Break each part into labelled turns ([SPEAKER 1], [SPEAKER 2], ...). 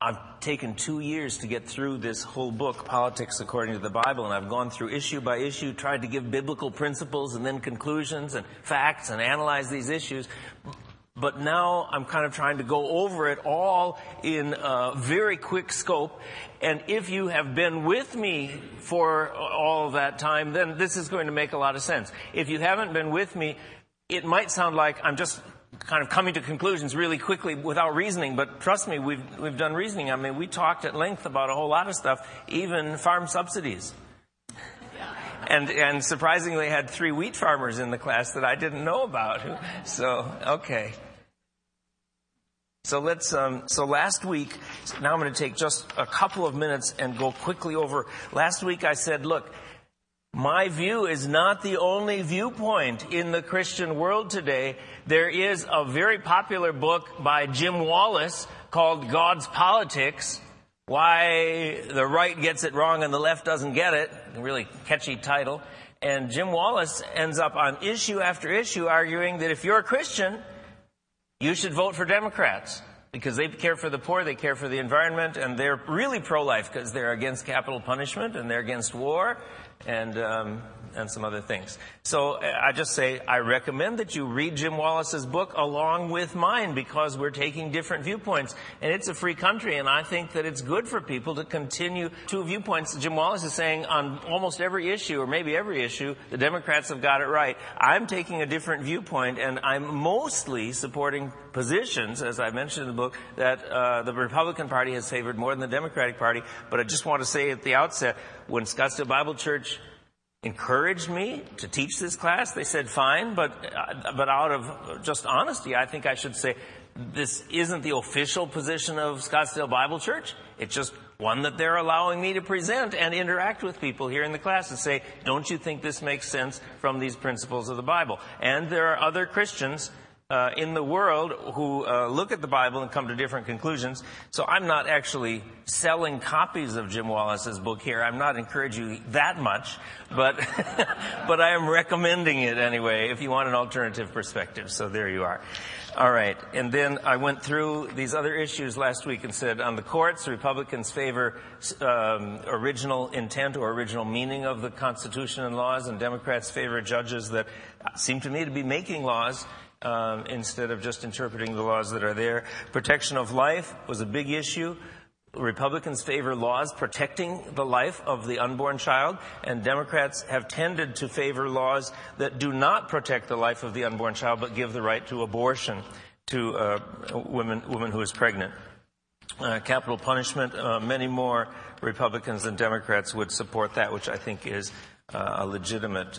[SPEAKER 1] I've taken 2 years to get through this whole book, Politics According to the Bible, and I've gone through issue by issue, tried to give biblical principles and then conclusions and facts and analyze these issues. But now I'm kind of trying to go over it all in a very quick scope. And if you have been with me for all of that time, then this is going to make a lot of sense. If you haven't been with me, it might sound like I'm just kind of coming to conclusions really quickly without reasoning, but trust me, we've done reasoning. I mean, we talked at length about a whole lot of stuff, even farm subsidies. And surprisingly had 3 wheat farmers in the class that I didn't know about. So, okay. So last week, now I'm going to take just a couple of minutes and go quickly over. Last week I said, look, my view is not the only viewpoint in the Christian world today. There is a very popular book by Jim Wallis called God's Politics, Why the Right Gets It Wrong and the Left Doesn't Get It. A really catchy title. And Jim Wallis ends up on issue after issue arguing that if you're a Christian, you should vote for Democrats because they care for the poor, they care for the environment, and they're really pro-life because they're against capital punishment and they're against war and some other things. So I just say I recommend that you read Jim Wallis's book along with mine because we're taking different viewpoints. And it's a free country, and I think that it's good for people to continue 2 viewpoints. Jim Wallis is saying on almost every issue, or maybe every issue, the Democrats have got it right. I'm taking a different viewpoint, and I'm mostly supporting positions, as I mentioned in the book, that the Republican Party has favored more than the Democratic Party. But I just want to say at the outset, when Scottsdale Bible Church encouraged me to teach this class, they said fine, but out of just honesty, I think I should say this isn't the official position of Scottsdale Bible Church. It's just one that they're allowing me to present and interact with people here in the class and say, don't you think this makes sense from these principles of the Bible? And there are other Christians in the world who look at the Bible and come to different conclusions. So I'm not actually selling copies of Jim Wallis's book here. I'm not encouraging you that much, but but I am recommending it anyway if you want an alternative perspective. So there you are. All right. And then I went through these other issues last week and said on the courts, Republicans favor original intent or original meaning of the Constitution and laws, and Democrats favor judges that seem to me to be making laws instead of just interpreting the laws that are there. Protection of life was a big issue. Republicans favor laws protecting the life of the unborn child, and Democrats have tended to favor laws that do not protect the life of the unborn child but give the right to abortion to a woman who is pregnant. Capital punishment, many more Republicans than Democrats would support that, which I think is a legitimate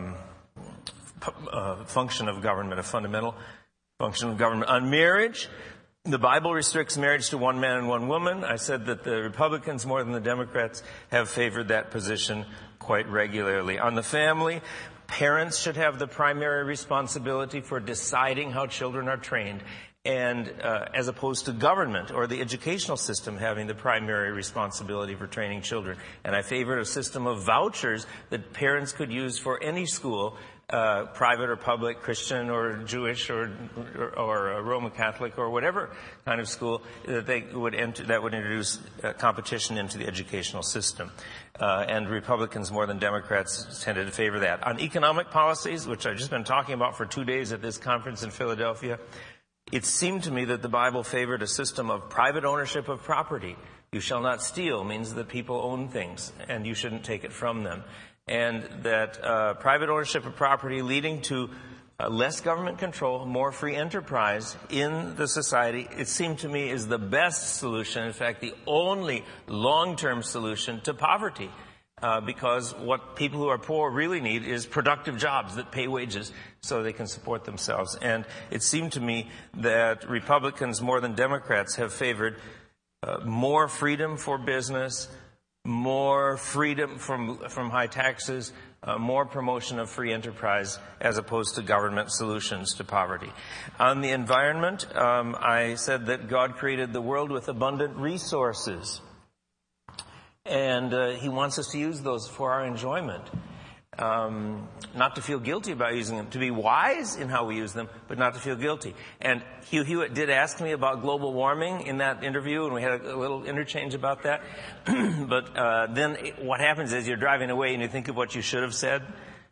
[SPEAKER 1] function of government, a fundamental function of government. On marriage, the Bible restricts marriage to one man and one woman. I said that the Republicans, more than the Democrats, have favored that position quite regularly. On the family, parents should have the primary responsibility for deciding how children are trained, and as opposed to government or the educational system having the primary responsibility for training children. And I favored a system of vouchers that parents could use for any school, private or public, Christian or Jewish or Roman Catholic or whatever kind of school that they would enter, that would introduce competition into the educational system. And Republicans more than Democrats tended to favor that. On economic policies, which I've just been talking about for 2 days at this conference in Philadelphia, it seemed to me that the Bible favored a system of private ownership of property. You shall not steal means that people own things and you shouldn't take it from them. And that private ownership of property leading to less government control, more free enterprise in the society, it seemed to me is the best solution, in fact, the only long-term solution to poverty. Because what people who are poor really need is productive jobs that pay wages so they can support themselves. And it seemed to me that Republicans more than Democrats have favored more freedom for business, more freedom from high taxes, more promotion of free enterprise as opposed to government solutions to poverty. On the environment, I said that God created the world with abundant resources, and He wants us to use those for our enjoyment. not to feel guilty about using them, to be wise in how we use them, but not to feel guilty. And Hugh Hewitt did ask me about global warming in that interview, and we had a little interchange about that. But then what happens is you're driving away and you think of what you should have said.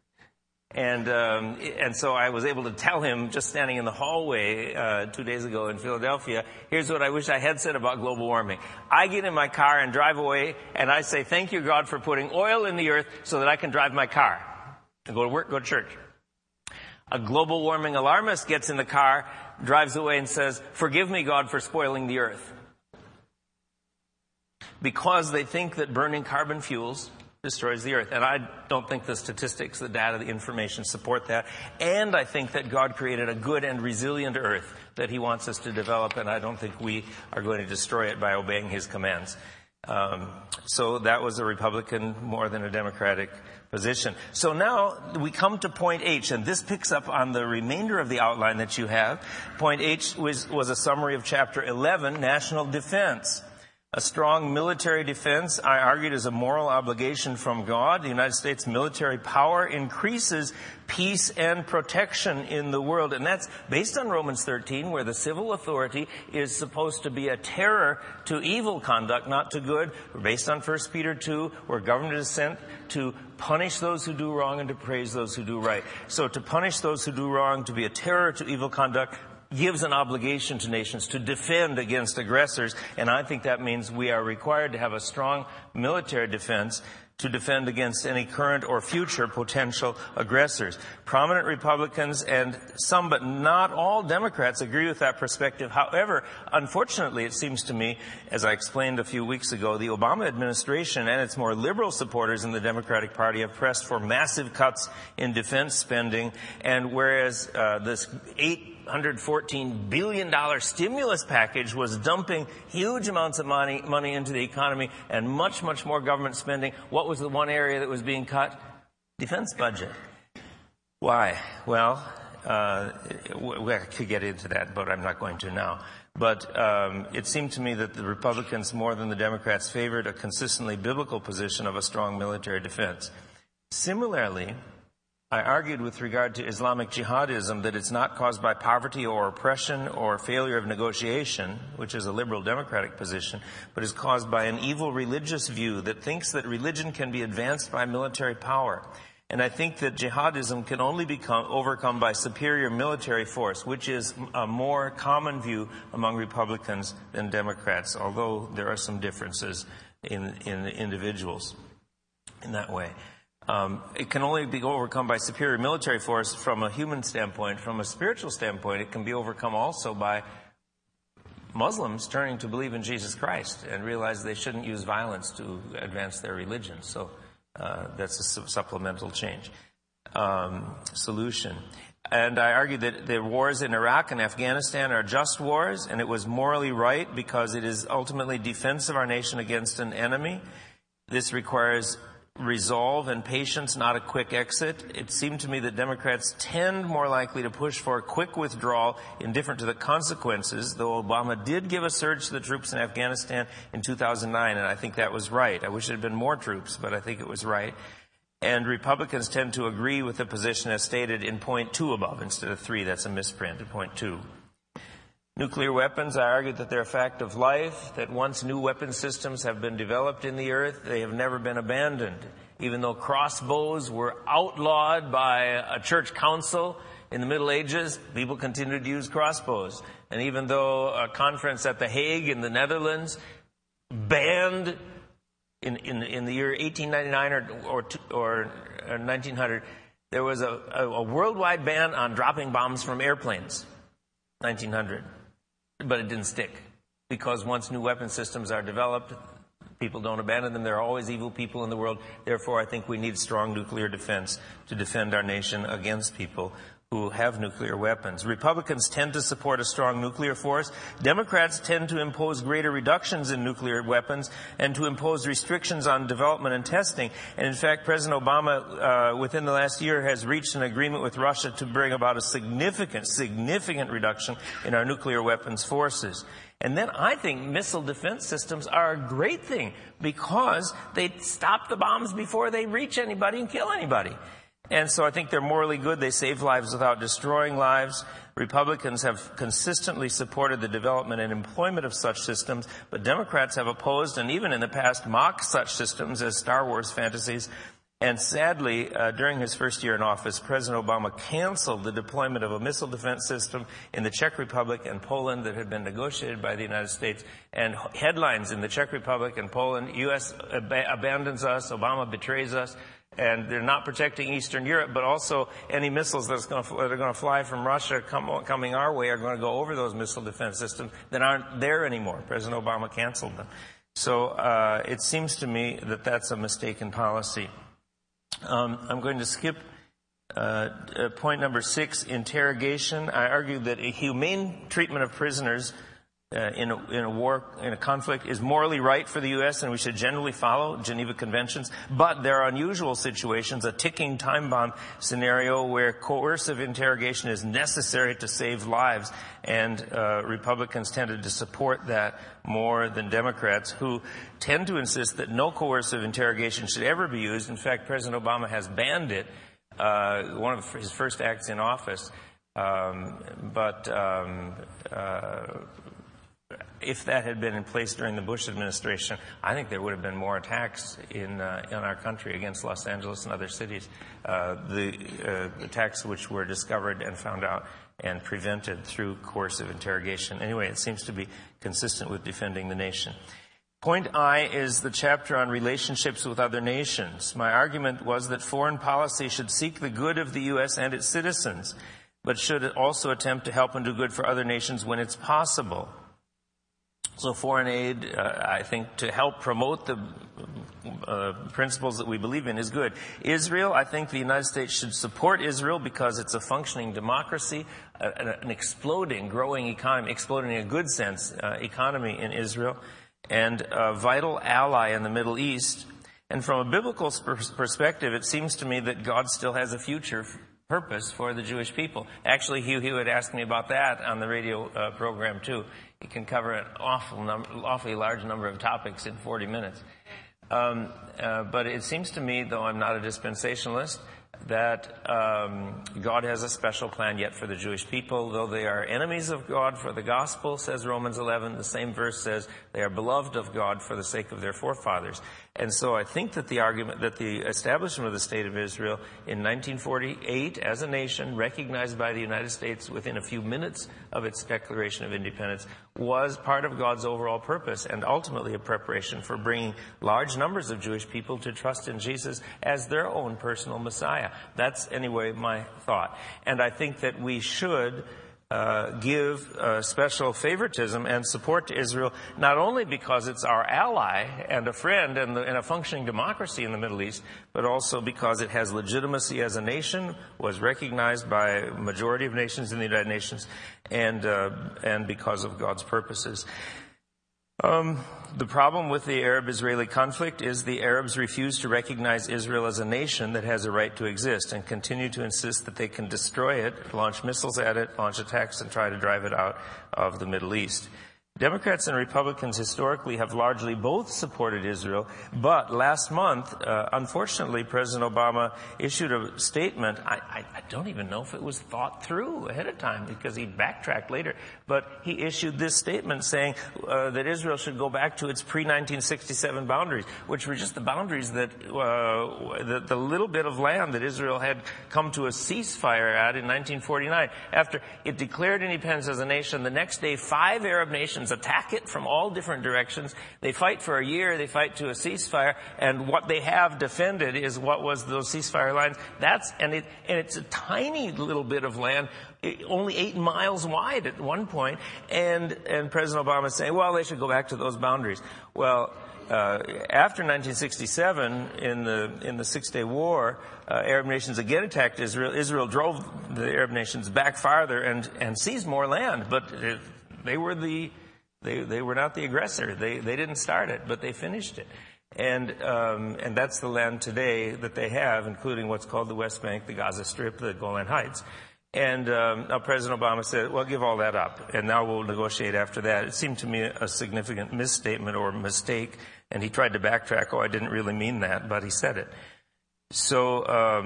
[SPEAKER 1] And so I was able to tell him, just standing in the hallway 2 days ago in Philadelphia, here's what I wish I had said about global warming. I get in my car and drive away, and I say, thank you, God, for putting oil in the earth so that I can drive my car and go to work, go to church. A global warming alarmist gets in the car, drives away and says, forgive me, God, for spoiling the earth. Because they think that burning carbon fuels destroys the earth. And I don't think the statistics, the data, the information support that. And I think that God created a good and resilient earth that he wants us to develop, and I don't think we are going to destroy it by obeying his commands. So that was a Republican more than a Democratic position. So now we come to point H, and this picks up on the remainder of the outline that you have. Point H was a summary of Chapter 11, National Defense. A strong military defense, I argued, is a moral obligation from God. The United States military power increases peace and protection in the world. And that's based on Romans 13, where the civil authority is supposed to be a terror to evil conduct, not to good. We're based on 1 Peter 2, where government is sent to punish those who do wrong and to praise those who do right. So to punish those who do wrong, to be a terror to evil conduct, gives an obligation to nations to defend against aggressors, and I think that means we are required to have a strong military defense to defend against any current or future potential aggressors. Prominent Republicans and some, but not all, Democrats agree with that perspective. However, unfortunately, it seems to me, as I explained a few weeks ago, the Obama administration and its more liberal supporters in the Democratic Party have pressed for massive cuts in defense spending, and whereas this $814 billion stimulus package was dumping huge amounts of money into the economy and much, much more government spending, what was the one area that was being cut? Defense budget. Why? Well, we could get into that, but I'm not going to now. But it seemed to me that the Republicans, more than the Democrats, favored a consistently biblical position of a strong military defense. Similarly, I argued with regard to Islamic jihadism that it's not caused by poverty or oppression or failure of negotiation, which is a liberal democratic position, but is caused by an evil religious view that thinks that religion can be advanced by military power. And I think that jihadism can only be overcome by superior military force, which is a more common view among Republicans than Democrats, although there are some differences in individuals in that way. It can only be overcome by superior military force from a human standpoint. From a spiritual standpoint, it can be overcome also by Muslims turning to believe in Jesus Christ and realize they shouldn't use violence to advance their religion. So that's a supplemental change solution. And I argued that the wars in Iraq and Afghanistan are just wars, and it was morally right because it is ultimately defense of our nation against an enemy. This requires resolve and patience, not a quick exit. It seemed to me that Democrats tend more likely to push for a quick withdrawal, indifferent to the consequences, though Obama did give a surge to the troops in Afghanistan in 2009, and I think that was right. I wish there had been more troops, but I think it was right. And Republicans tend to agree with the position as stated in point 2 above instead of 3. That's a misprint at point 2. Nuclear weapons, I argued that they're a fact of life, that once new weapon systems have been developed in the earth, they have never been abandoned. Even though crossbows were outlawed by a church council in the Middle Ages, people continued to use crossbows. And even though a conference at The Hague in the Netherlands banned in the year 1899 or 1900, there was a worldwide ban on dropping bombs from airplanes, 1900. But it didn't stick, because once new weapon systems are developed, people don't abandon them. There are always evil people in the world. Therefore, I think we need strong nuclear defense to defend our nation against people who have nuclear weapons. Republicans tend to support a strong nuclear force. Democrats tend to impose greater reductions in nuclear weapons and to impose restrictions on development and testing. And in fact, President Obama, within the last year, has reached an agreement with Russia to bring about a significant reduction in our nuclear weapons forces. And then I think missile defense systems are a great thing because they stop the bombs before they reach anybody and kill anybody. And so I think they're morally good. They save lives without destroying lives. Republicans have consistently supported the development and employment of such systems, but Democrats have opposed and even in the past mocked such systems as Star Wars fantasies. And sadly, during his first year in office, President Obama canceled the deployment of a missile defense system in the Czech Republic and Poland that had been negotiated by the United States. And headlines in the Czech Republic and Poland, U.S. abandons us, Obama betrays us, and they're not protecting Eastern Europe, but also any missiles that are going to fly from Russia coming our way are going to go over those missile defense systems that aren't there anymore. President Obama canceled them. So it seems to me that that's a mistaken policy. I'm going to skip point number 6, interrogation. I argue that a humane treatment of prisoners in a conflict is morally right for the U.S. and we should generally follow Geneva Conventions. But there are unusual situations, a ticking time bomb scenario where coercive interrogation is necessary to save lives. And Republicans tended to support that more than Democrats, who tend to insist that no coercive interrogation should ever be used. In fact, President Obama has banned it, one of his first acts in office. If that had been in place during the Bush administration, I think there would have been more attacks in our country against Los Angeles and other cities. The attacks which were discovered and found out and prevented through coercive interrogation. Anyway, it seems to be consistent with defending the nation. Point I is the chapter on relationships with other nations. My argument was that foreign policy should seek the good of the U.S. and its citizens, but should also attempt to help and do good for other nations when it's possible. So foreign aid, I think, to help promote the principles that we believe in is good. Israel, I think the United States should support Israel because it's a functioning democracy, an exploding, growing economy, exploding in a good sense, economy in Israel, and a vital ally in the Middle East. And from a biblical perspective, it seems to me that God still has a future purpose for the Jewish people. Actually, Hugh Hewitt asked me about that on the radio program too. He can cover an awfully large number of topics in 40 minutes. But it seems to me, though I'm not a dispensationalist, that God has a special plan yet for the Jewish people. Though they are enemies of God for the gospel, says Romans 11, the same verse says they are beloved of God for the sake of their forefathers. And so I think that the argument that the establishment of the State of Israel in 1948 as a nation, recognized by the United States within a few minutes of its declaration of independence, was part of God's overall purpose and ultimately a preparation for bringing large numbers of Jewish people to trust in Jesus as their own personal Messiah. That's, anyway, my thought. And I think that we should give special favoritism and support to Israel, not only because it's our ally and a friend and a functioning democracy in the Middle East, but also because it has legitimacy as a nation, was recognized by a majority of nations in the United Nations, and because of God's purposes. The problem with the Arab-Israeli conflict is the Arabs refuse to recognize Israel as a nation that has a right to exist and continue to insist that they can destroy it, launch missiles at it, launch attacks, and try to drive it out of the Middle East. Democrats and Republicans historically have largely both supported Israel, but last month, unfortunately, President Obama issued a statement. I don't even know if it was thought through ahead of time because he backtracked later, but he issued this statement saying that Israel should go back to its pre-1967 boundaries, which were just the boundaries that the little bit of land that Israel had come to a ceasefire at in 1949. After it declared independence as a nation, the next day 5 Arab nations attack it from all different directions. They fight for a year, they fight to a ceasefire, and what they have defended is what was those ceasefire lines. It's a tiny little bit of land, only 8 miles wide at one point, and President Obama is saying, well, they should go back to those boundaries. Well, after 1967, in the Six-Day War, Arab nations again attacked Israel. Israel drove the Arab nations back farther and seized more land, but they were not the aggressor. They didn't start it, but they finished it. And that's the land today that they have, including what's called the West Bank, the Gaza Strip, the Golan Heights. And now President Obama said, well, give all that up, and now we'll negotiate after that. It seemed to me a significant misstatement or mistake, and he tried to backtrack. Oh, I didn't really mean that, but he said it. So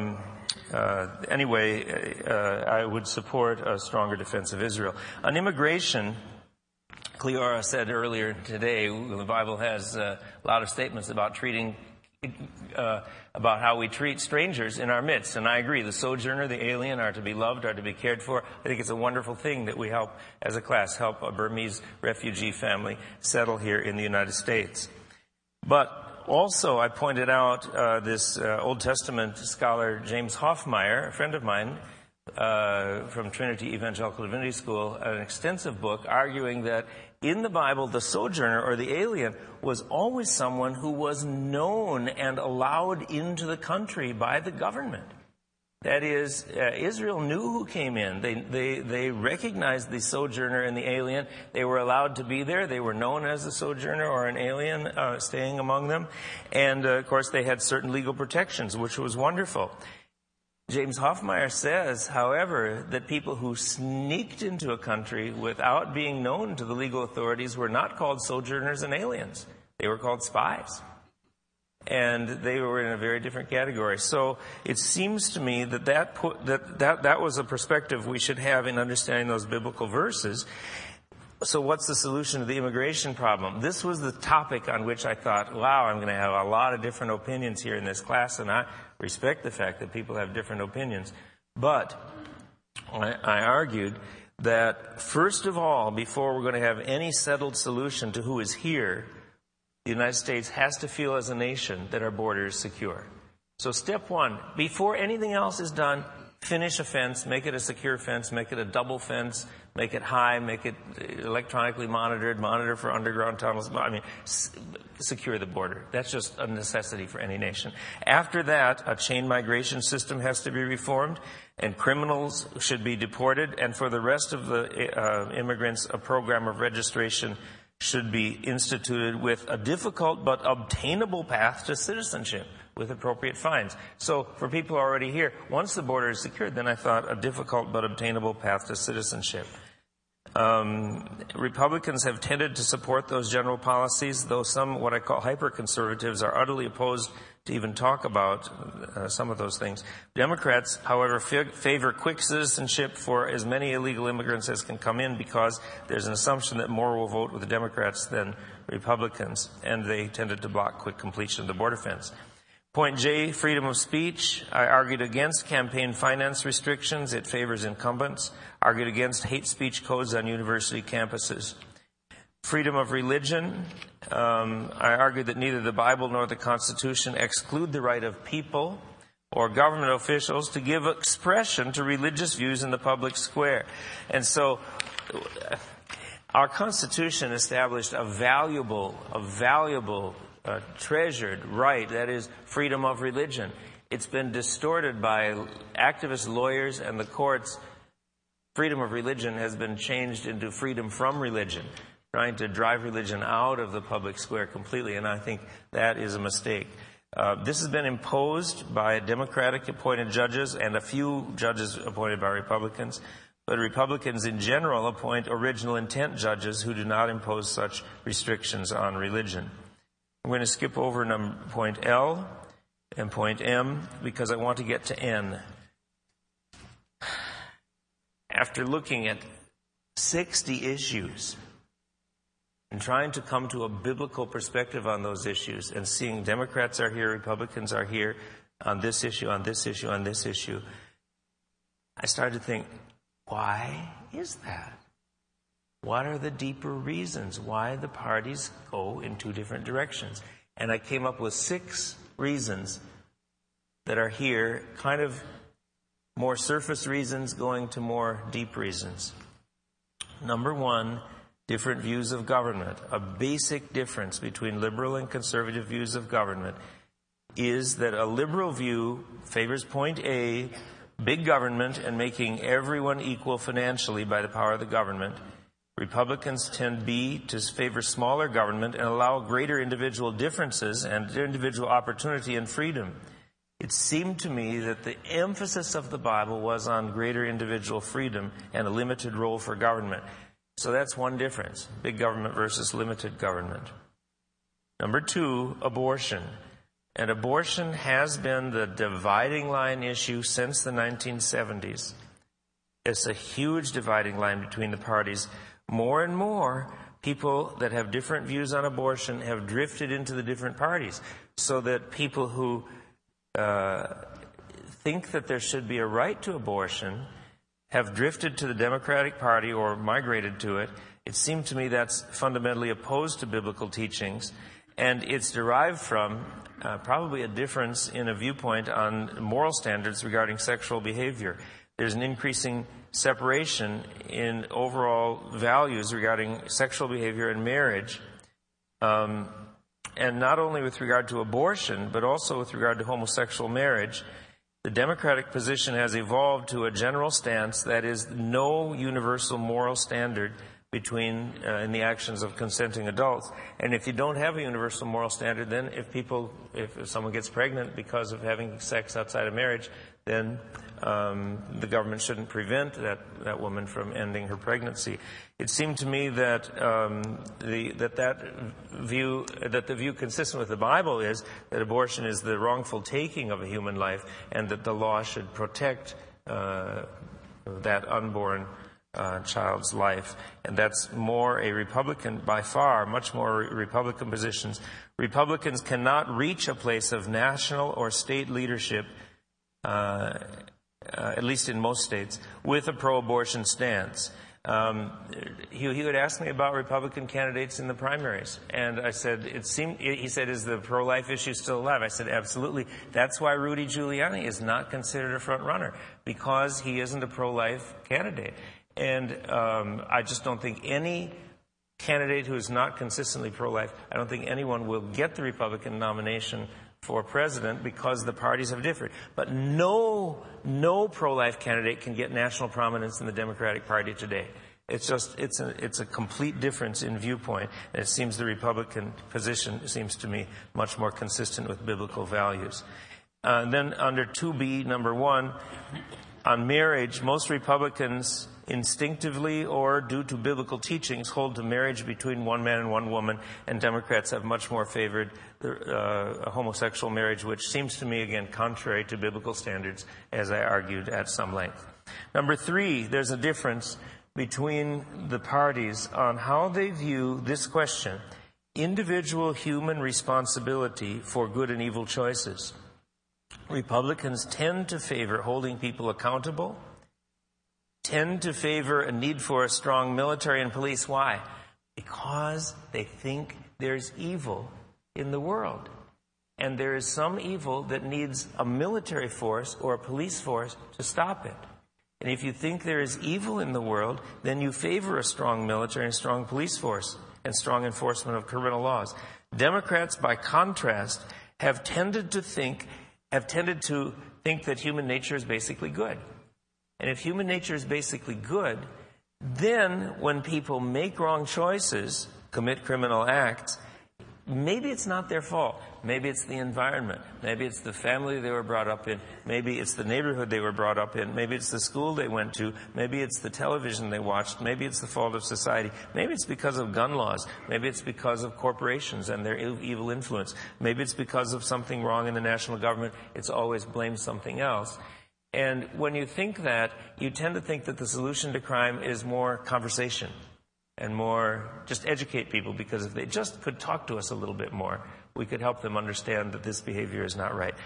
[SPEAKER 1] anyway, I would support a stronger defense of Israel. On immigration, Cleora said earlier today, the Bible has a lot of statements about about how we treat strangers in our midst. And I agree, the sojourner, the alien are to be loved, are to be cared for. I think it's a wonderful thing that we help, as a class, help a Burmese refugee family settle here in the United States. But also, I pointed out this Old Testament scholar, James Hoffmeyer, a friend of mine, from Trinity Evangelical Divinity School, an extensive book arguing that in the Bible, the sojourner or the alien was always someone who was known and allowed into the country by the government. That is, Israel knew who came in. They recognized the sojourner and the alien. They were allowed to be there. They were known as a sojourner or an alien staying among them. And, of course, they had certain legal protections, which was wonderful. James Hoffmeyer says, however, that people who sneaked into a country without being known to the legal authorities were not called sojourners and aliens. They were called spies. And they were in a very different category. So it seems to me that was a perspective we should have in understanding those biblical verses. So what's the solution to the immigration problem? This was the topic on which I thought, wow, I'm going to have a lot of different opinions here in this class, and I respect the fact that people have different opinions. But I argued that, first of all, before we're going to have any settled solution to who is here, the United States has to feel as a nation that our border is secure. So step one, before anything else is done, finish a fence, make it a secure fence, make it a double fence, make it high, make it electronically monitored, monitor for underground tunnels. I mean, secure the border. That's just a necessity for any nation. After that, a chain migration system has to be reformed, and criminals should be deported, and for the rest of the immigrants, a program of registration should be instituted with a difficult but obtainable path to citizenship with appropriate fines. So for people already here, once the border is secured, then I thought a difficult but obtainable path to citizenship. Republicans have tended to support those general policies, though some, what I call hyper-conservatives, are utterly opposed to even talk about some of those things. Democrats, however, favor quick citizenship for as many illegal immigrants as can come in because there's an assumption that more will vote with the Democrats than Republicans, and they tended to block quick completion of the border fence. Point J, freedom of speech. I argued against campaign finance restrictions. It favors incumbents. Argued against hate speech codes on university campuses. Freedom of religion. I argued that neither the Bible nor the Constitution exclude the right of people or government officials to give expression to religious views in the public square. And so our Constitution established a valuable, treasured right, that is freedom of religion. It's been distorted by activist lawyers and the courts. Freedom of religion has been changed into freedom from religion, trying to drive religion out of the public square completely, and I think that is a mistake. This has been imposed by Democratic appointed judges and a few judges appointed by Republicans, but Republicans in general appoint original intent judges who do not impose such restrictions on religion. I'm going to skip over point L and point M because I want to get to N. After looking at 60 issues and trying to come to a biblical perspective on those issues and seeing Democrats are here, Republicans are here on this issue, on this issue, on this issue, I started to think, why is that? What are the deeper reasons why the parties go in two different directions? And I came up with 6 reasons that are here, kind of more surface reasons going to more deep reasons. Number 1, different views of government. A basic difference between liberal and conservative views of government is that a liberal view favors point A, big government and making everyone equal financially by the power of the government. Republicans tend B, to favor smaller government and allow greater individual differences and individual opportunity and freedom. it seemed to me that the emphasis of the Bible was on greater individual freedom and a limited role for government. So that's one difference, big government versus limited government. Number 2, abortion. And abortion has been the dividing line issue since the 1970s. It's a huge dividing line between the parties. More and more, people that have different views on abortion have drifted into the different parties, so that people who think that there should be a right to abortion have drifted to the Democratic Party or migrated to it. It seemed to me that's fundamentally opposed to biblical teachings, and it's derived from probably a difference in a viewpoint on moral standards regarding sexual behavior. There's an increasing separation in overall values regarding sexual behavior and marriage, and not only with regard to abortion, but also with regard to homosexual marriage. The Democratic position has evolved to a general stance that is no universal moral standard between in the actions of consenting adults. And if you don't have a universal moral standard, then if someone gets pregnant because of having sex outside of marriage, then the government shouldn't prevent that woman from ending her pregnancy. It seemed to me that the view consistent with the Bible is that abortion is the wrongful taking of a human life, and that the law should protect that unborn child's life. And that's more a Republican, by far, much more Republican positions. Republicans cannot reach a place of national or state leadership, at least in most states, with a pro-abortion stance. He would ask me about Republican candidates in the primaries, and I said, he said, is the pro-life issue still alive? I said, absolutely. That's why Rudy Giuliani is not considered a front runner, because he isn't a pro-life candidate. And I just don't think any candidate who is not consistently pro-life, I don't think anyone will get the Republican nomination for president, because the parties have differed. But no pro-life candidate can get national prominence in the Democratic Party today. It's a complete difference in viewpoint, and it seems the Republican position seems to me much more consistent with biblical values. Then under 2B, number 1, on marriage, most Republicans instinctively or due to biblical teachings hold to marriage between one man and one woman, and Democrats have much more favored a homosexual marriage, which seems to me, again, contrary to biblical standards, as I argued at some length. Number 3, there's a difference between the parties on how they view this question: individual human responsibility for good and evil choices. Republicans tend to favor holding people accountable, tend to favor a need for a strong military and police. Why? Because they think there's evil in the world. And there is some evil that needs a military force or a police force to stop it. And if you think there is evil in the world, then you favor a strong military and strong police force and strong enforcement of criminal laws. Democrats, by contrast, have tended to think that human nature is basically good. And if human nature is basically good, then when people make wrong choices, commit criminal acts, maybe it's not their fault. Maybe it's the environment. Maybe it's the family they were brought up in. Maybe it's the neighborhood they were brought up in. Maybe it's the school they went to. Maybe it's the television they watched. Maybe it's the fault of society. Maybe it's because of gun laws. Maybe it's because of corporations and their evil influence. Maybe it's because of something wrong in the national government. It's always blamed something else. And when you think that, you tend to think that the solution to crime is more conversation and more just educate people, because if they just could talk to us a little bit more, we could help them understand that this behavior is not right.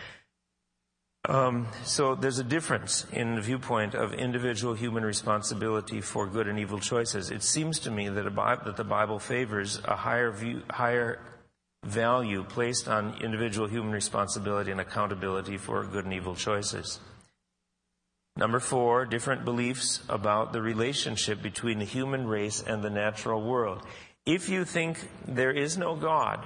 [SPEAKER 1] So there's a difference in the viewpoint of individual human responsibility for good and evil choices. It seems to me that the Bible favors a higher value placed on individual human responsibility and accountability for good and evil choices. Number 4, different beliefs about the relationship between the human race and the natural world. If you think there is no God,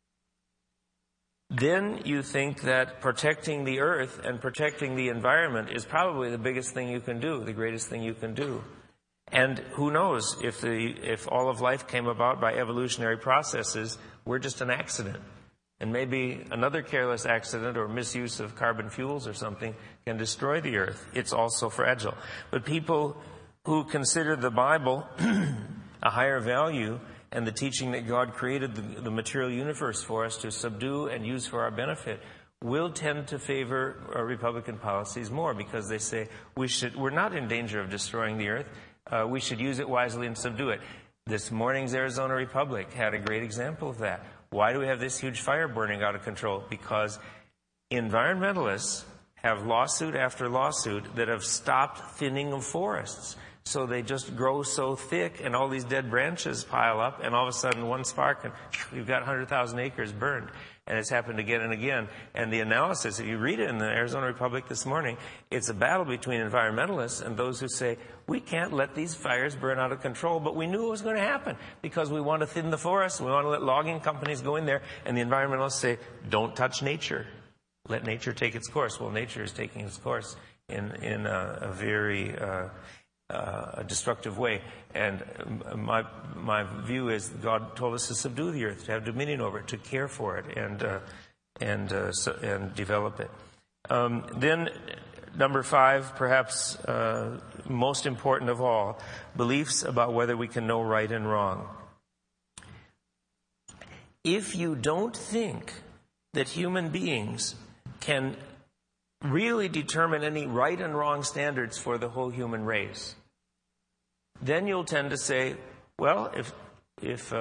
[SPEAKER 1] then you think that protecting the earth and protecting the environment is probably the biggest thing you can do, the greatest thing you can do. And who knows, if all of life came about by evolutionary processes, we're just an accident. And maybe another careless accident or misuse of carbon fuels or something can destroy the earth. It's also fragile. But people who consider the Bible a higher value and the teaching that God created the material universe for us to subdue and use for our benefit will tend to favor Republican policies more, because they say we're not in danger of destroying the earth. We should use it wisely and subdue it. This morning's Arizona Republic had a great example of that. Why do we have this huge fire burning out of control? Because environmentalists have lawsuit after lawsuit that have stopped thinning of forests. So they just grow so thick, and all these dead branches pile up, and all of a sudden one spark, and you've got 100,000 acres burned. And it's happened again and again. And the analysis, if you read it in the Arizona Republic this morning, it's a battle between environmentalists and those who say, we can't let these fires burn out of control, but we knew it was going to happen because we want to thin the forest, we want to let logging companies go in there. And the environmentalists say, don't touch nature. Let nature take its course. Well, nature is taking its course in a very destructive way. And my view is God told us to subdue the earth, to have dominion over it, to care for it, and develop it. Then number 5, perhaps most important of all, beliefs about whether we can know right and wrong. If you don't think that human beings can really determine any right and wrong standards for the whole human race, then you'll tend to say, well, if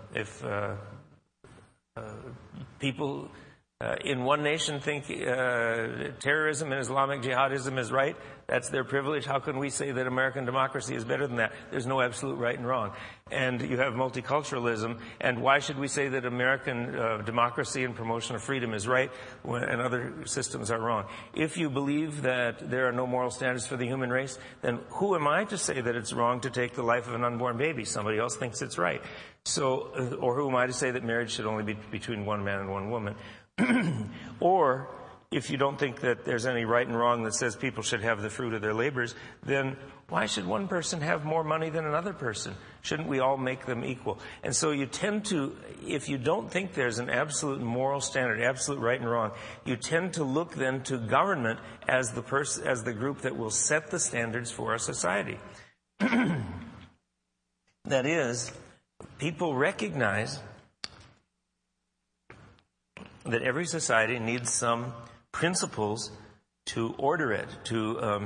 [SPEAKER 1] people in one nation think terrorism and Islamic jihadism is right, that's their privilege. How can we say that American democracy is better than that? There's no absolute right and wrong. And you have multiculturalism. And why should we say that American democracy and promotion of freedom is right and other systems are wrong? If you believe that there are no moral standards for the human race, then who am I to say that it's wrong to take the life of an unborn baby? Somebody else thinks it's right. So, or who am I to say that marriage should only be between one man and one woman? Or if you don't think that there's any right and wrong that says people should have the fruit of their labors, then why should one person have more money than another person? Shouldn't we all make them equal? And so you tend to, if you don't think there's an absolute moral standard, absolute right and wrong, you tend to look then to government as the group that will set the standards for a society. That is, people recognize that every society needs some principles to order it, to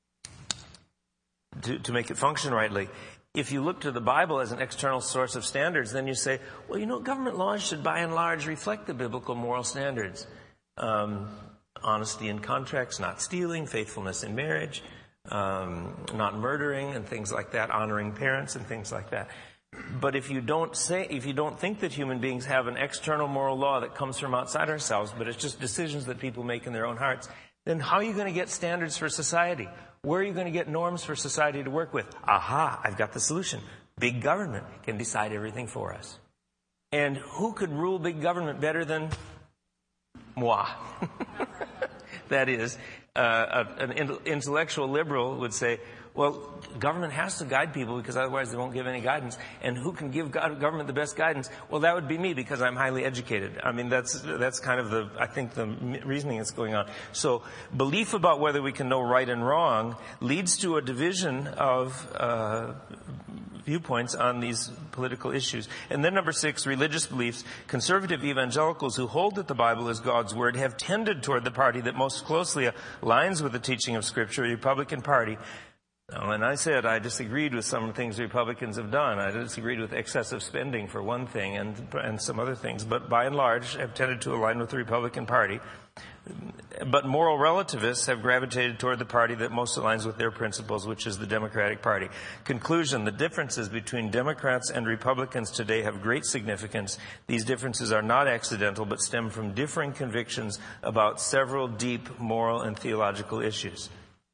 [SPEAKER 1] make it function rightly. If you look to the Bible as an external source of standards, then you say, well, government laws should by and large reflect the biblical moral standards. Honesty in contracts, not stealing, faithfulness in marriage, not murdering and things like that, honoring parents and things like that. But if you don't think that human beings have an external moral law that comes from outside ourselves, but it's just decisions that people make in their own hearts, then how are you going to get standards for society? Where are you going to get norms for society to work with? Aha, I've got the solution. Big government can decide everything for us. And who could rule big government better than moi? That is, an intellectual liberal would say, well, government has to guide people because otherwise they won't give any guidance. And who can give government the best guidance? Well, that would be me because I'm highly educated. I mean, that's kind of the reasoning that's going on. So belief about whether we can know right and wrong leads to a division of viewpoints on these political issues. And then number 6, religious beliefs. Conservative evangelicals who hold that the Bible is God's Word have tended toward the party that most closely aligns with the teaching of Scripture, the Republican Party. And I said I disagreed with some things Republicans have done. I disagreed with excessive spending for one thing and some other things, but by and large have tended to align with the Republican Party. But moral relativists have gravitated toward the party that most aligns with their principles, which is the Democratic Party. Conclusion, the differences between Democrats and Republicans today have great significance. These differences are not accidental, but stem from differing convictions about several deep moral and theological issues.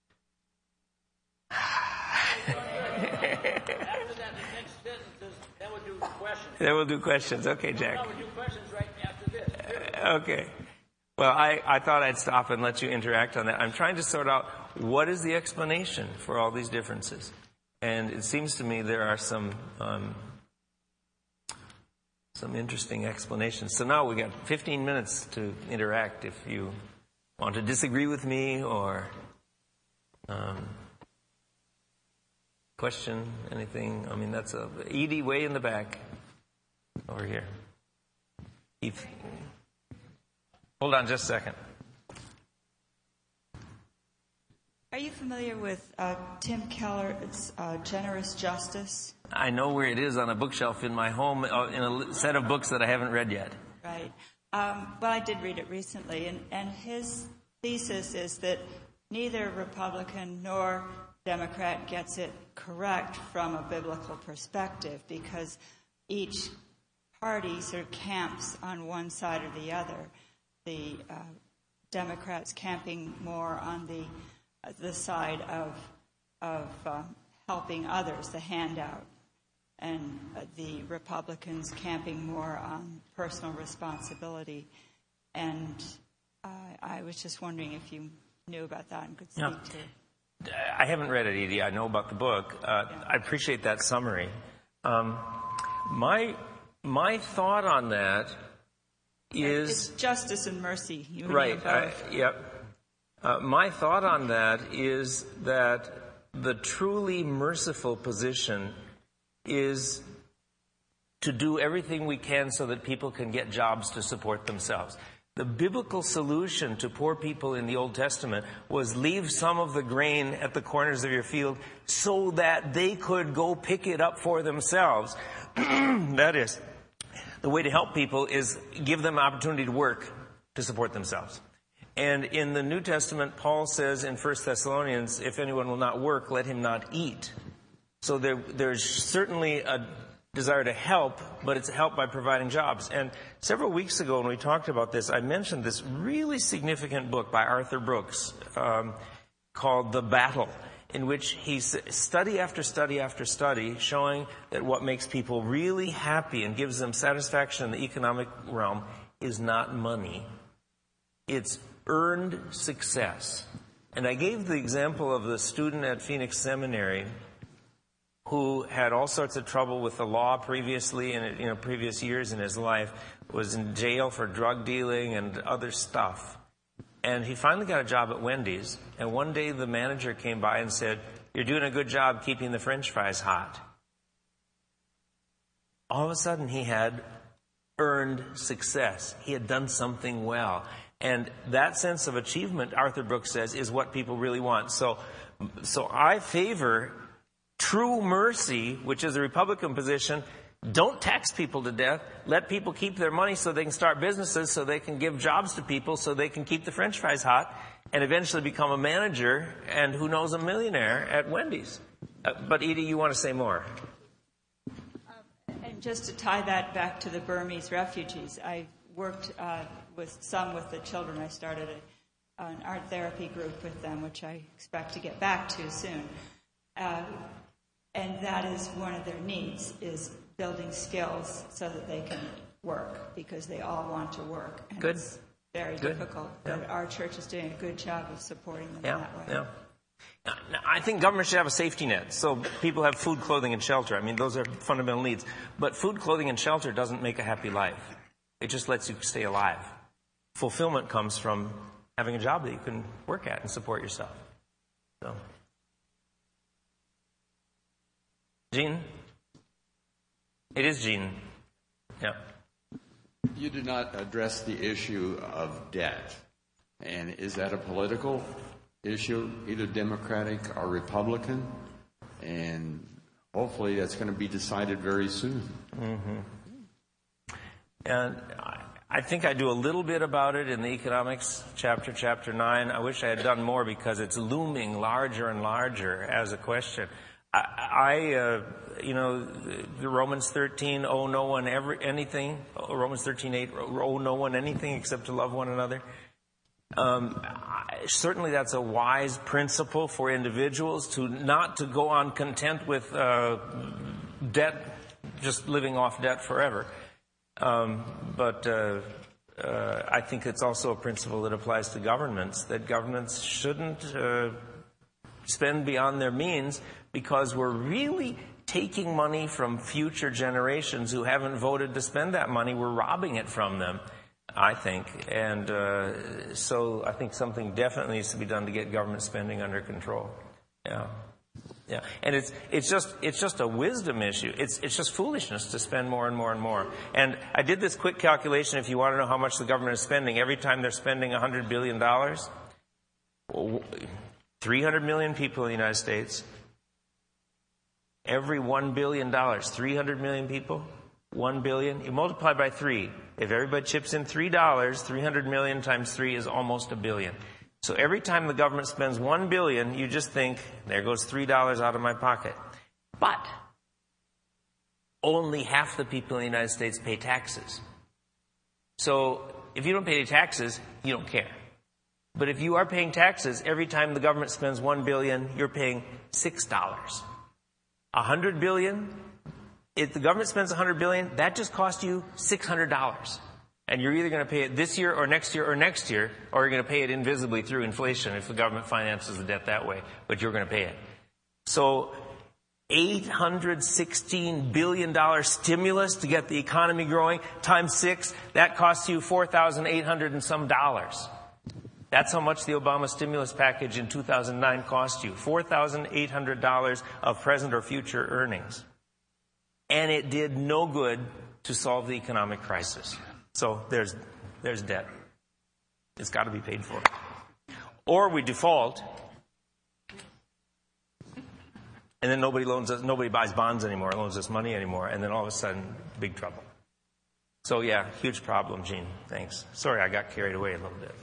[SPEAKER 1] Then we'll do questions. Okay, Jack.
[SPEAKER 2] No, we'll do questions right after this.
[SPEAKER 1] Okay. Well, I thought I'd stop and let you interact on that. I'm trying to sort out what is the explanation for all these differences. And it seems to me there are some some interesting explanations. So now we got 15 minutes to interact if you want to disagree with me or question anything. I mean, that's Edie way in the back over here. Hold on just a second.
[SPEAKER 3] Are you familiar with Tim Keller's Generous Justice?
[SPEAKER 1] I know where it is on a bookshelf in my home, in a set of books that I haven't read yet.
[SPEAKER 3] Right. Well, I did read it recently, and his thesis is that neither Republican nor Democrat gets it correct from a biblical perspective, because each party sort of camps on one side or the other. The Democrats camping more on the side of helping others, the handout, and the Republicans camping more on personal responsibility. And I was just wondering if you knew about that and could speak to it.
[SPEAKER 1] I haven't read it, Edie. I know about the book. I appreciate that summary. My thought on that is...
[SPEAKER 3] It's justice and mercy. You
[SPEAKER 1] right. Yep. My thought on that is that the truly merciful position is to do everything we can so that people can get jobs to support themselves. The biblical solution to poor people in the Old Testament was leave some of the grain at the corners of your field so that they could go pick it up for themselves. That is, the way to help people is give them an opportunity to work to support themselves. And in the New Testament, Paul says in 1 Thessalonians, if anyone will not work, let him not eat. So there's certainly a desire to help, but it's help by providing jobs. And several weeks ago when we talked about this, I mentioned this really significant book by Arthur Brooks called The Battle, in which he's study after study after study showing that what makes people really happy and gives them satisfaction in the economic realm is not money. It's earned success. And I gave the example of the student at Phoenix Seminary who had all sorts of trouble with the law previously in previous years in his life, was in jail for drug dealing and other stuff. And he finally got a job at Wendy's, and one day the manager came by and said, "You're doing a good job keeping the French fries hot." All of a sudden he had earned success. He had done something well. And that sense of achievement, Arthur Brooks says, is what people really want. So I favor true mercy, which is a Republican position. Don't tax people to death. Let people keep their money so they can start businesses, so they can give jobs to people, so they can keep the French fries hot and eventually become a manager and, who knows, a millionaire at Wendy's. But Edie, you want to say more?
[SPEAKER 3] And just to tie that back to the Burmese refugees, I worked with the children. I started an art therapy group with them, which I expect to get back to soon. And that is one of their needs, is building skills so that they can work, because they all want to work. And
[SPEAKER 1] Good.
[SPEAKER 3] It's very difficult.
[SPEAKER 1] Yeah.
[SPEAKER 3] But our church is doing a good job of supporting them that way.
[SPEAKER 1] Yeah. Now, I think government should have a safety net, so people have food, clothing, and shelter. I mean, those are fundamental needs. But food, clothing, and shelter doesn't make a happy life. It just lets you stay alive. Fulfillment comes from having a job that you can work at and support yourself. So, Jean? It is Jean. Yeah.
[SPEAKER 4] You did not address the issue of debt. And is that a political issue, either Democratic or Republican? And hopefully that's going to be decided very soon.
[SPEAKER 1] Mm-hmm. And I think I do a little bit about it in the economics chapter 9. I wish I had done more, because it's looming larger and larger as a question. The Romans 13, owe no one anything. Romans 13:8, owe no one anything except to love one another. Certainly that's a wise principle for individuals to not to go on content with debt, just living off debt forever. But I think it's also a principle that applies to governments, that governments shouldn't spend beyond their means, because we're really taking money from future generations who haven't voted to spend that money. We're robbing it from them, I think. And so I think something definitely needs to be done to get government spending under control. Yeah. Yeah. And it's just a wisdom issue. It's just foolishness to spend more and more and more. And I did this quick calculation. If you want to know how much the government is spending, every time they're spending $100 billion, 300 million people in the United States, every $1 billion, 300 million people, 1 billion, you multiply by 3. If everybody chips in $3, 300 million times 3 is almost $1 billion. So every time the government spends $1 billion, you just think, there goes $3 out of my pocket. But only half the people in the United States pay taxes. So if you don't pay any taxes, you don't care. But if you are paying taxes, every time the government spends $1 billion, you're paying $6. $100 billion, if the government spends $100 billion, that just costs you $600. And you're either going to pay it this year or next year, or you're going to pay it invisibly through inflation if the government finances the debt that way, but you're going to pay it. So $816 billion stimulus to get the economy growing times 6, that costs you $4,800 and some dollars. That's how much the Obama stimulus package in 2009 cost you. $4,800 of present or future earnings. And it did no good to solve the economic crisis. So there's debt. It's got to be paid for. Or we default, and then nobody buys bonds anymore, loans us money anymore, and then all of a sudden, big trouble. So yeah, huge problem, Gene. Thanks. Sorry, I got carried away a little bit.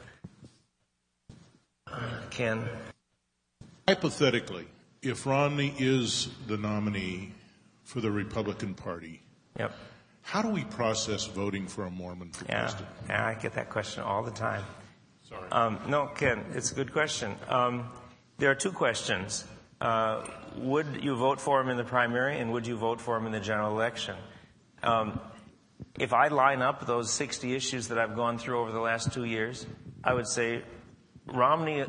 [SPEAKER 1] Ken?
[SPEAKER 5] Hypothetically, if Romney is the nominee for the Republican Party,
[SPEAKER 1] yep.
[SPEAKER 5] How do we process voting for a Mormon for president?
[SPEAKER 1] Yeah, I get that question all the time.
[SPEAKER 5] Sorry.
[SPEAKER 1] No, Ken, it's a good question. There are two questions. Would you vote for him in the primary, and would you vote for him in the general election? If I line up those 60 issues that I've gone through over the last 2 years, I would say Romney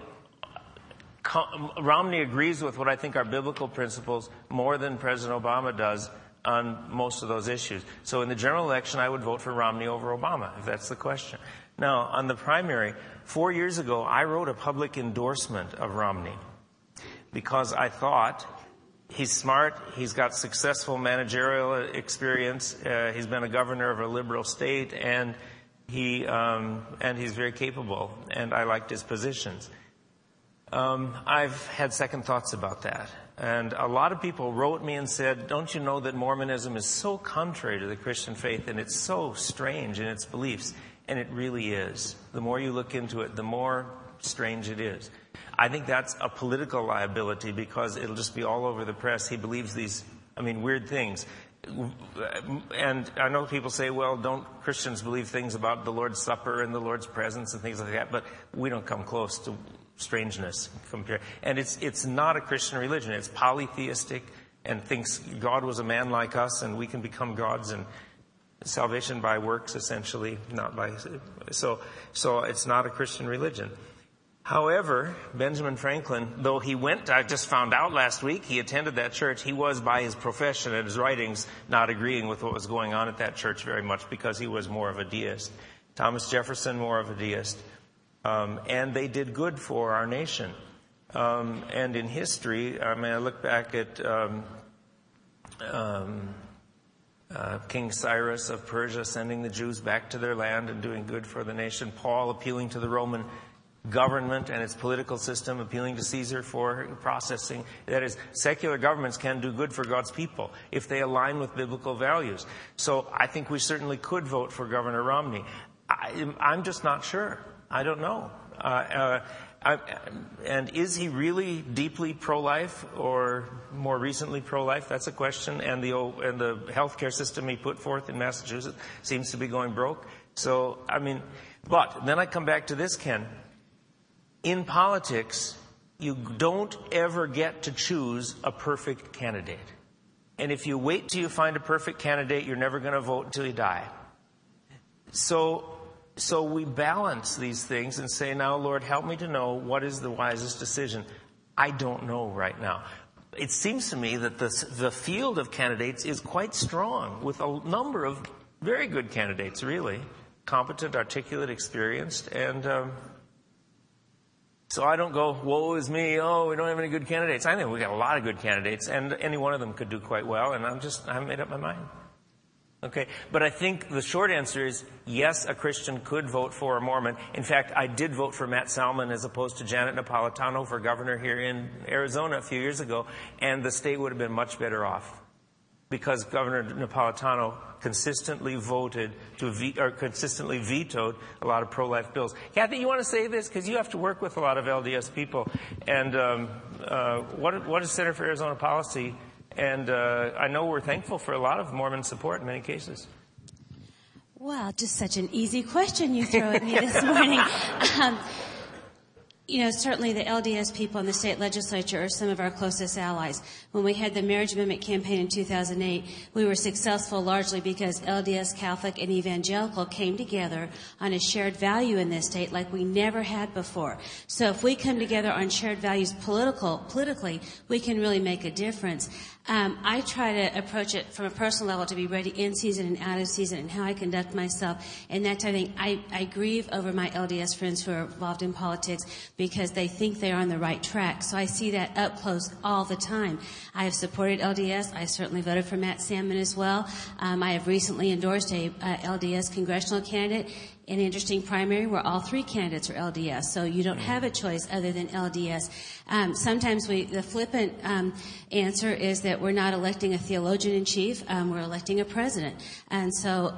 [SPEAKER 1] agrees with what I think are biblical principles more than President Obama does on most of those issues. So in the general election, I would vote for Romney over Obama, if that's the question. Now, on the primary, 4 years ago, I wrote a public endorsement of Romney because I thought he's smart, he's got successful managerial experience, he's been a governor of a liberal state, and he's very capable, and I liked his positions. I've had second thoughts about that. And a lot of people wrote me and said, don't you know that Mormonism is so contrary to the Christian faith and it's so strange in its beliefs? And it really is. The more you look into it, the more strange it is. I think that's a political liability because it'll just be all over the press. He believes these, weird things. And I know people say, well, don't Christians believe things about the Lord's Supper and the Lord's presence and things like that? But we don't come close to strangeness compared. And it's not a Christian religion. It's polytheistic and thinks God was a man like us and we can become gods, and salvation by works essentially, not by. So it's not a Christian religion. However, Benjamin Franklin, though I just found out last week, he attended that church. He was, by his profession and his writings, not agreeing with what was going on at that church very much because he was more of a deist. Thomas Jefferson, more of a deist. And they did good for our nation. And in history, I look back at King Cyrus of Persia sending the Jews back to their land and doing good for the nation. Paul appealing to the Roman government and its political system, appealing to Caesar for processing. That is, secular governments can do good for God's people if they align with biblical values. So I think we certainly could vote for Governor Romney. I'm just not sure. I don't know. And is he really deeply pro-life or more recently pro-life? That's a question. And the healthcare system he put forth in Massachusetts seems to be going broke. So, but then I come back to this, Ken. In politics, you don't ever get to choose a perfect candidate. And if you wait till you find a perfect candidate, you're never going to vote until you die. So we balance these things and say, now, Lord, help me to know what is the wisest decision. I don't know right now. it seems to me that the field of candidates is quite strong, with a number of very good candidates, really. Competent, articulate, experienced, and so I don't go, woe is me, oh, we don't have any good candidates. I think we got a lot of good candidates, and any one of them could do quite well, and I haven't made up my mind. Okay, but I think the short answer is yes, a Christian could vote for a Mormon. In fact, I did vote for Matt Salmon as opposed to Janet Napolitano for governor here in Arizona a few years ago, and the state would have been much better off because Governor Napolitano consistently vetoed a lot of pro-life bills. Kathy, you want to say this because you have to work with a lot of LDS people, and what is Center for Arizona Policy? And I know we're thankful for a lot of Mormon support in many cases.
[SPEAKER 6] Well, just such an easy question you throw at me this morning. Certainly the LDS people in the state legislature are some of our closest allies. When we had the marriage amendment campaign in 2008, we were successful largely because LDS, Catholic, and Evangelical came together on a shared value in this state like we never had before. So if we come together on shared values politically, we can really make a difference. I try to approach it from a personal level to be ready in season and out of season and how I conduct myself and that type of thing. I grieve over my LDS friends who are involved in politics because they think they're on the right track. So I see that up close all the time. I have supported LDS. I certainly voted for Matt Salmon as well. I have recently endorsed a LDS congressional candidate. An interesting primary where all three candidates are LDS, so you don't have a choice other than LDS. Sometimes the flippant answer is that we're not electing a theologian in chief, we're electing a president. And so,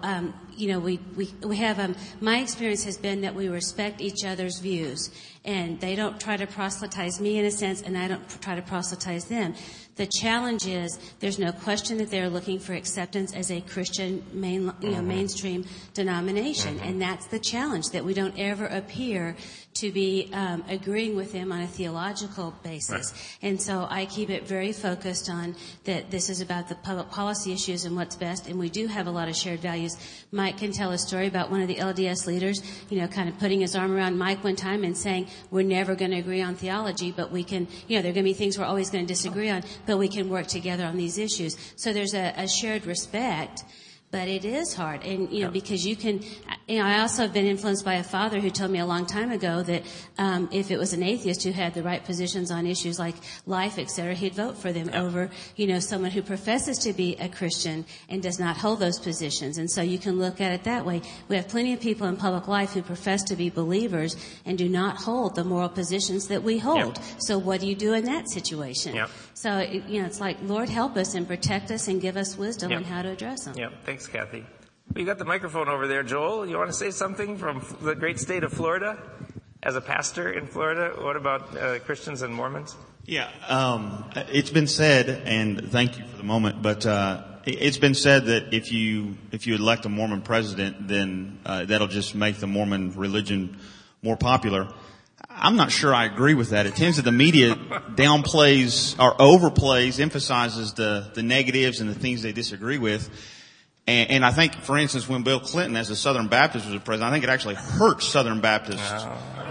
[SPEAKER 6] we have, my experience has been that we respect each other's views, and they don't try to proselytize me in a sense, and I don't try to proselytize them. The challenge is there's no question that they're looking for acceptance as a Christian mainstream denomination, and that's the challenge, that we don't ever appear to be agreeing with them on a theological basis. Right. And so I keep it very focused on that this is about the public policy issues and what's best, and we do have a lot of shared values. Mike can tell a story about one of the LDS leaders, kind of putting his arm around Mike one time and saying, we're never going to agree on theology, but we can, there are going to be things we're always going to disagree on, but we can work together on these issues. So there's a shared respect. But it is hard, and because you can. I also have been influenced by a father who told me a long time ago that if it was an atheist who had the right positions on issues like life, etc., he'd vote for them over, someone who professes to be a Christian and does not hold those positions. And so you can look at it that way. We have plenty of people in public life who profess to be believers and do not hold the moral positions that we hold. Yep. So what do you do in that situation? Yep. So it's like, Lord, help us and protect us and give us wisdom on how to address them.
[SPEAKER 1] Yeah. Thanks, Kathy. Well, you got the microphone over there, Joel. You want to say something from the great state of Florida? As a pastor in Florida, what about Christians and Mormons?
[SPEAKER 7] Yeah, it's been said, and thank you for the moment, but it's been said that if you elect a Mormon president, then that'll just make the Mormon religion more popular. I'm not sure I agree with that. It tends that the media downplays or overplays, emphasizes the negatives and the things they disagree with. And I think, for instance, when Bill Clinton, as a Southern Baptist, was president, I think it actually hurt Southern Baptists.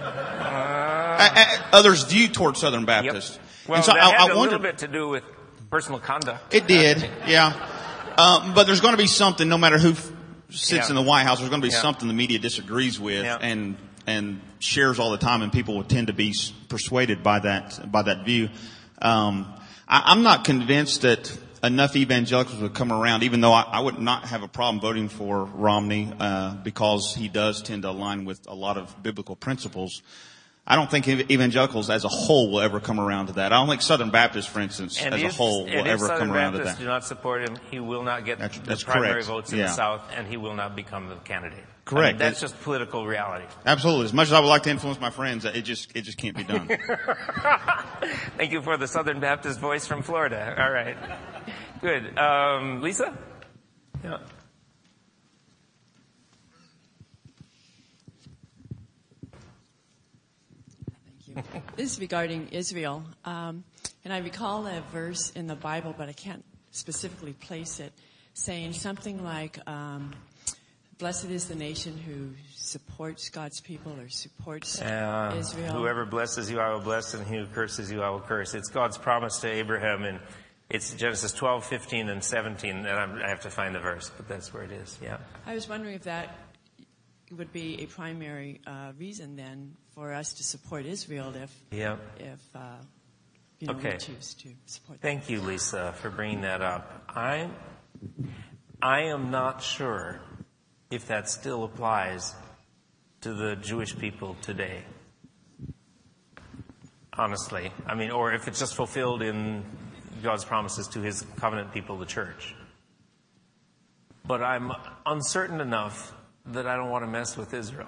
[SPEAKER 7] Others' view toward Southern Baptists. Yep.
[SPEAKER 1] Well,
[SPEAKER 7] and so
[SPEAKER 1] that had a little bit to do with personal conduct.
[SPEAKER 7] It did, yeah. But there's going to be something, no matter who sits in the White House, there's going to be something the media disagrees with and shares all the time, and people will tend to be persuaded by that view. I'm not convinced that enough evangelicals would come around, even though I would not have a problem voting for Romney, because he does tend to align with a lot of biblical principles. I don't think evangelicals as a whole will ever come around to that. I don't think Southern Baptists, for instance, as a whole will ever come around to that.
[SPEAKER 1] And if Southern Baptists do not support him, he will not get the primary votes in the South, and he will not become the candidate.
[SPEAKER 7] Correct.
[SPEAKER 1] I mean, that's just political reality.
[SPEAKER 7] Absolutely. As much as I would like to influence my friends, it just can't be done.
[SPEAKER 1] Thank you for the Southern Baptist voice from Florida. All right. Good. Lisa? Yeah.
[SPEAKER 8] Thank you. This is regarding Israel. And I recall a verse in the Bible, but I can't specifically place it, saying something like, blessed is the nation who supports God's people or supports Israel.
[SPEAKER 1] Whoever blesses you, I will bless, and he who curses you, I will curse. It's God's promise to Abraham, and it's Genesis 12, 15, and 17, and I have to find the verse, but that's where it is, yeah.
[SPEAKER 8] I was wondering if that would be a primary reason then for us to support Israel if we choose to support them.
[SPEAKER 1] Thank you, Lisa, for bringing that up. I am not sure if that still applies to the Jewish people today. Honestly. I mean, or if it's just fulfilled in God's promises to his covenant people, the church. But I'm uncertain enough that I don't want to mess with Israel.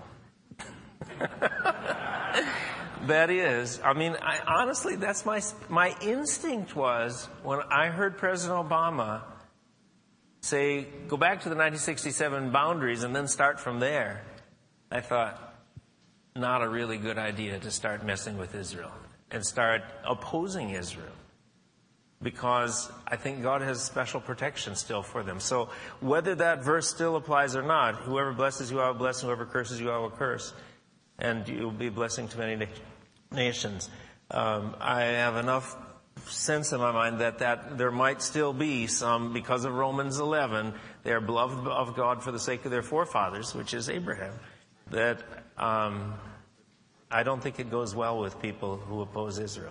[SPEAKER 1] That is, I mean, honestly, that's my instinct was when I heard President Obama say, go back to the 1967 boundaries and then start from there. I thought, not a really good idea to start messing with Israel and start opposing Israel. Because I think God has special protection still for them. So whether that verse still applies or not, whoever blesses you, I will bless, and whoever curses you, I will curse. And you will be a blessing to many nations. I have enough sense in my mind that there might still be some, because of Romans 11, they are beloved of God for the sake of their forefathers, which is Abraham, that I don't think it goes well with people who oppose Israel.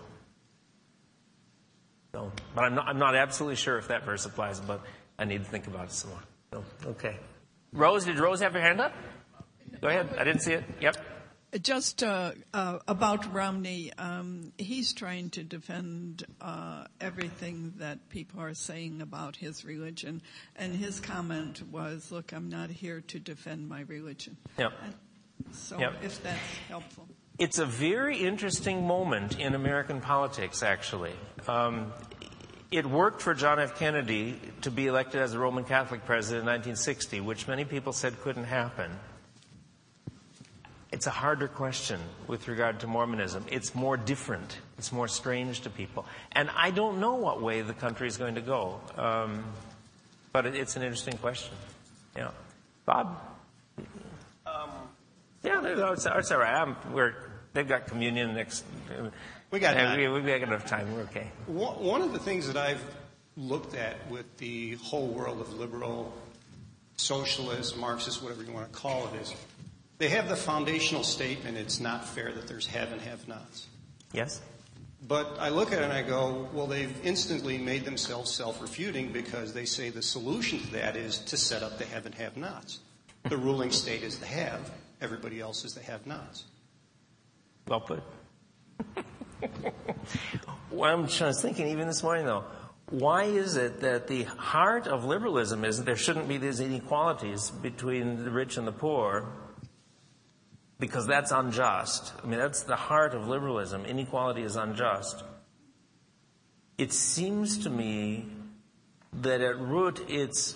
[SPEAKER 1] So, but I'm not absolutely sure if that verse applies, but I need to think about it some more. So, okay. Rose, did Rose have her hand up? Go ahead. I didn't see it. Yep.
[SPEAKER 9] Just about Romney, he's trying to defend everything that people are saying about his religion. And his comment was, look, I'm not here to defend my religion.
[SPEAKER 1] Yep.
[SPEAKER 9] If that's helpful.
[SPEAKER 1] It's a very interesting moment in American politics, actually. It worked for John F. Kennedy to be elected as a Roman Catholic president in 1960, which many people said couldn't happen. It's a harder question with regard to Mormonism. It's more different. It's more strange to people. And I don't know what way the country is going to go. But it's an interesting question. Yeah. Bob? It's all right. They've got communion next.
[SPEAKER 10] We got
[SPEAKER 1] enough time. We're okay.
[SPEAKER 10] One of the things that I've looked at with the whole world of liberal, socialist, Marxist, whatever you want to call it, is they have the foundational statement, it's not fair that there's have and have-nots.
[SPEAKER 1] Yes.
[SPEAKER 10] But I look at it and I go, well, they've instantly made themselves self-refuting because they say the solution to that is to set up the have and have-nots. The ruling state is the have. Everybody else is the have-nots.
[SPEAKER 1] Well put. Well, I was thinking even this morning, though, why is it that the heart of liberalism is that there shouldn't be these inequalities between the rich and the poor? Because that's unjust. I mean, that's the heart of liberalism. Inequality is unjust. It seems to me that at root it's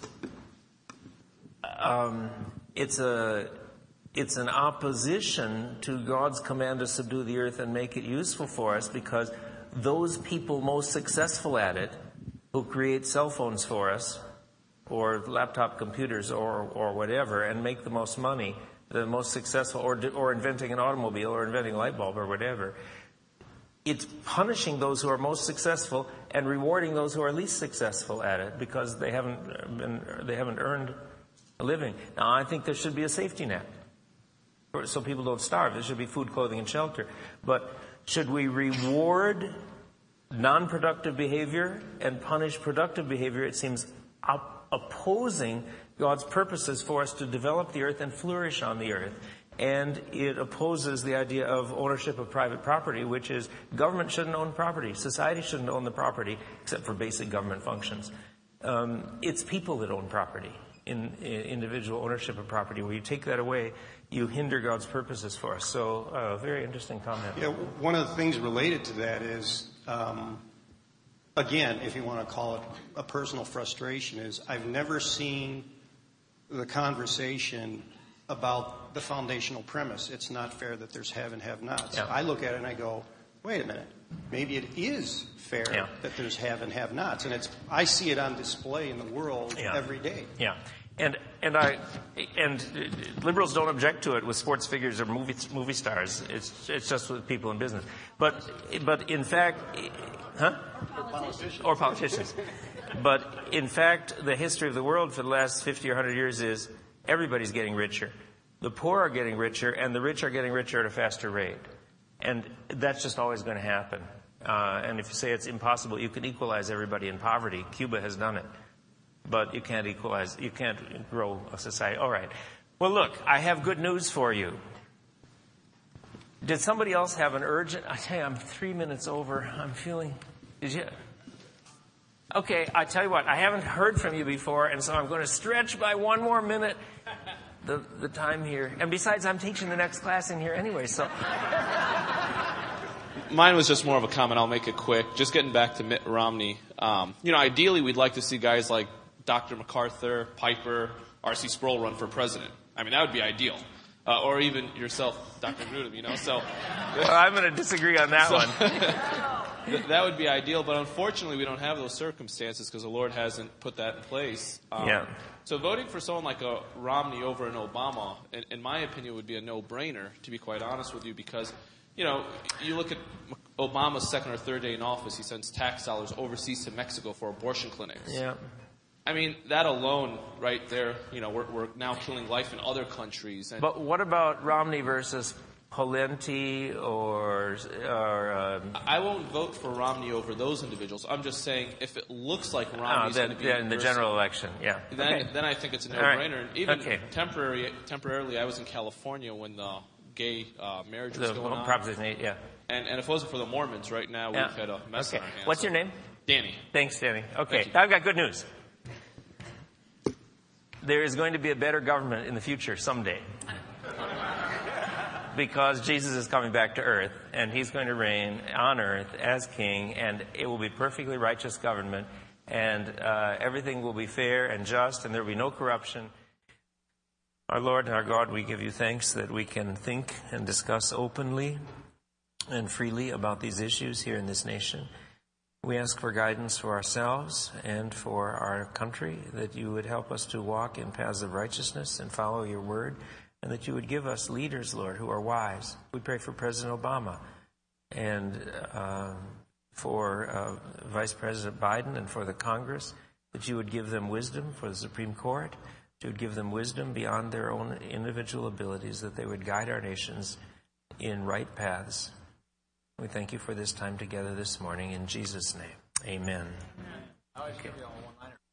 [SPEAKER 1] an opposition to God's command to subdue the earth and make it useful for us, because those people most successful at it, who create cell phones for us, or laptop computers, or whatever, and make the most money, the most successful, or inventing an automobile, or inventing a light bulb, or whatever, it's punishing those who are most successful and rewarding those who are least successful at it, because they haven't earned a living. Now, I think there should be a safety net, so people don't starve. There should be food, clothing, and shelter. But should we reward non-productive behavior and punish productive behavior? It seems opposing God's purposes for us to develop the earth and flourish on the earth. And it opposes the idea of ownership of private property, which is government shouldn't own property. Society shouldn't own the property, except for basic government functions. It's people that own property. In individual ownership of property, where you take that away, you hinder God's purposes for us. So, very interesting comment.
[SPEAKER 10] Yeah, one of the things related to that is, again, if you want to call it a personal frustration, is I've never seen the conversation about the foundational premise. It's not fair that there's have and have-nots. Yeah. I look at it and I go, wait a minute, maybe it is fair that there's have and have-nots. And I see it on display in the world every day.
[SPEAKER 1] Yeah. And liberals don't object to it with sports figures or movie stars. It's just with people in business. But in fact, or politicians. But in fact, the history of the world for the last 50 or 100 years is everybody's getting richer. The poor are getting richer, and the rich are getting richer at a faster rate. And that's just always going to happen. And if you say it's impossible, you can equalize everybody in poverty. Cuba has done it. But you can't grow a society. All right. Well, look, I have good news for you. Did somebody else have an urgent? I tell you, I'm 3 minutes over. I'm feeling, did you? Okay, I tell you what, I haven't heard from you before, and so I'm going to stretch by 1 more minute the time here. And besides, I'm teaching the next class in here anyway, so.
[SPEAKER 11] Mine was just more of a comment. I'll make it quick. Just getting back to Mitt Romney. Ideally, we'd like to see guys like Dr. MacArthur, Piper, R.C. Sproul run for president. I mean, that would be ideal. Or even yourself, Dr. Grudem, so.
[SPEAKER 1] Well, I'm going to disagree on that one.
[SPEAKER 11] That would be ideal, but unfortunately we don't have those circumstances because the Lord hasn't put that in place. So voting for someone like a Romney over an Obama, in my opinion, would be a no-brainer, to be quite honest with you, because, you look at Obama's second or third day in office, he sends tax dollars overseas to Mexico for abortion clinics.
[SPEAKER 1] Yeah.
[SPEAKER 11] I mean, that alone, right there, we're now killing life in other countries.
[SPEAKER 1] But what about Romney versus Pawlenty or
[SPEAKER 11] I won't vote for Romney over those individuals. I'm just saying if it looks like Romney's going to be
[SPEAKER 1] in the general election, yeah.
[SPEAKER 11] Then I think it's a no-brainer. And even temporarily, I was in California when the gay marriage was going on.
[SPEAKER 1] Proposition 8, yeah.
[SPEAKER 11] And if it wasn't for the Mormons, right now we've had a mess on our hands.
[SPEAKER 1] What's your name?
[SPEAKER 11] Danny.
[SPEAKER 1] Thanks, Danny. Okay, I've got good news. There is going to be a better government in the future someday. Because Jesus is coming back to earth, and he's going to reign on earth as king, and it will be perfectly righteous government, and everything will be fair and just, and there will be no corruption. Our Lord and our God, we give you thanks that we can think and discuss openly and freely about these issues here in this nation. We ask for guidance for ourselves and for our country, that you would help us to walk in paths of righteousness and follow your word, and that you would give us leaders, Lord, who are wise. We pray for President Obama and for Vice President Biden and for the Congress, that you would give them wisdom for the Supreme Court, that you would give them wisdom beyond their own individual abilities, that they would guide our nations in right paths. We thank you for this time together this morning. In Jesus' name, amen. Okay.